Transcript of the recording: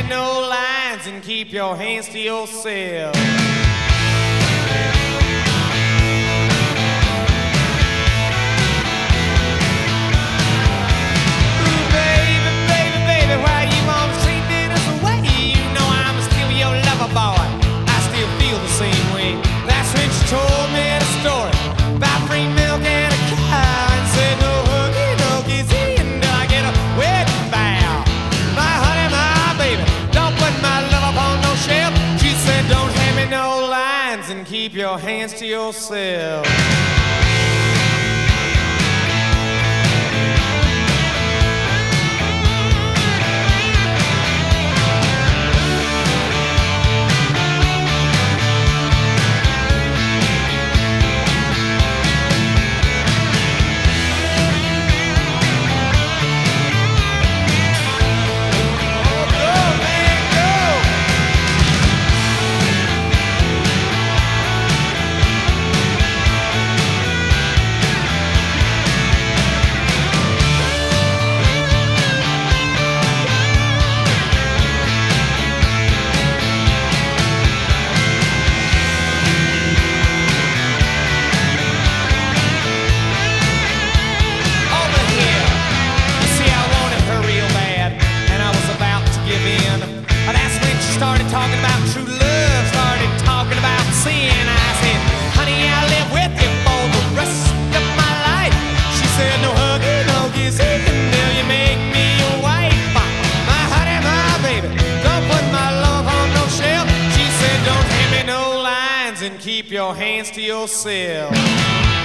me no lines and keep your hands to yourself. Told me the story about free milk and a cow, and said no hooky, no kissy until I get a wedding vow. My honey, my baby, don't put my love upon no shelf. She said don't hand me no lines and keep your hands to yourself. Started talking about true love, started talking about sin. I said, honey, I'll live with you for the rest of my life. She said, no huggy, no kissing until you make me your wife. My honey, my baby, don't put my love on no shelf. She said, don't hand me no lines and keep your hands to yourself.